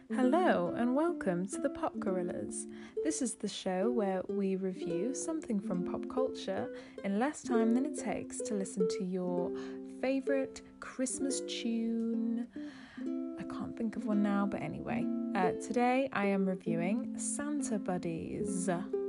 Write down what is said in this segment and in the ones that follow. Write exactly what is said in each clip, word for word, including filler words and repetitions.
Hello and welcome to the Pop Gorillas. This is the show where we review something from pop culture in less time than it takes to listen to your favourite Christmas tune. I can't think of one now, but anyway. Uh, today I am reviewing Santa Buddies.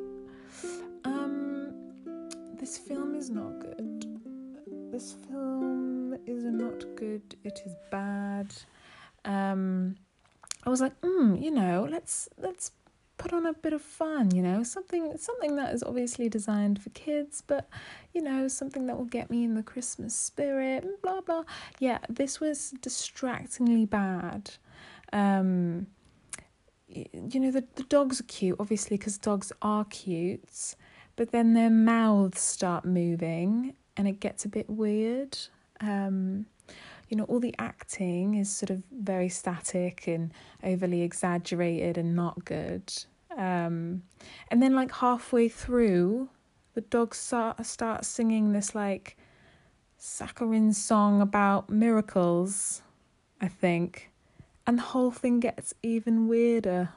Um, this film is not good. This film is not good. It is bad. Um... I was like, hmm, you know, let's let's put on a bit of fun, you know, something something that is obviously designed for kids, but, you know, something that will get me in the Christmas spirit, and blah, blah. Yeah, this was distractingly bad. Um, you know, the, the dogs are cute, obviously, because dogs are cute, but then their mouths start moving, and it gets a bit weird. Um... You know, all the acting is sort of very static and overly exaggerated and not good. Um, and then, like, halfway through, the dogs start, start singing this, like, saccharine song about miracles, I think. And the whole thing gets even weirder.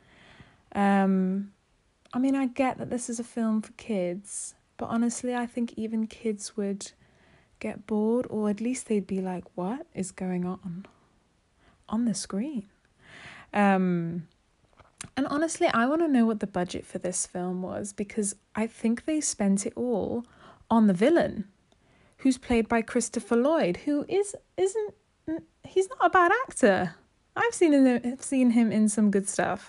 Um, I mean, I get that this is a film for kids, but honestly, I think even kids would get bored, or at least they'd be like, what is going on on the screen? Um, and honestly, I want to know what the budget for this film was, because I think they spent it all on the villain, who's played by Christopher Lloyd, who is, isn't, he's not a bad actor. I've seen him, I've seen him in some good stuff.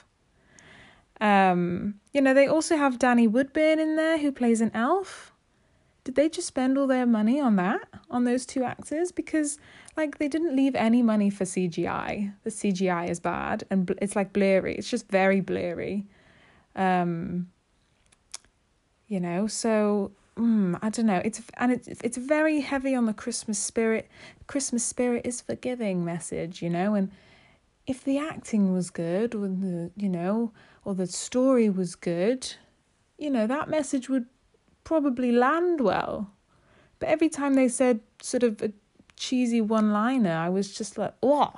Um, you know, they also have Danny Woodburn in there, who plays an elf. Did they just spend all their money on that, on those two actors? Because, like, they didn't leave any money for C G I. The C G I is bad, and it's, like, blurry. It's just very blurry. Um, you know, so, mm, I don't know. It's And it's, it's very heavy on the Christmas spirit. Christmas spirit is forgiving message, you know? And if the acting was good, or the, you know, or the story was good, you know, that message would probably land well. But every time they said sort of a cheesy one-liner, I was just like, oh,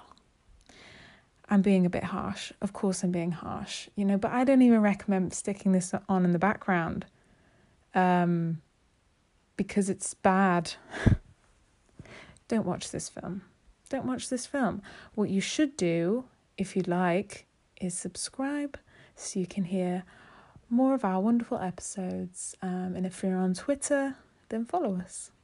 I'm being a bit harsh. Of course I'm being harsh, you know, but I don't even recommend sticking this on in the background um, because it's bad. Don't watch this film. Don't watch this film. What you should do, if you'd like, is subscribe so you can hear more of our wonderful episodes. Um, and if you're on Twitter, then follow us.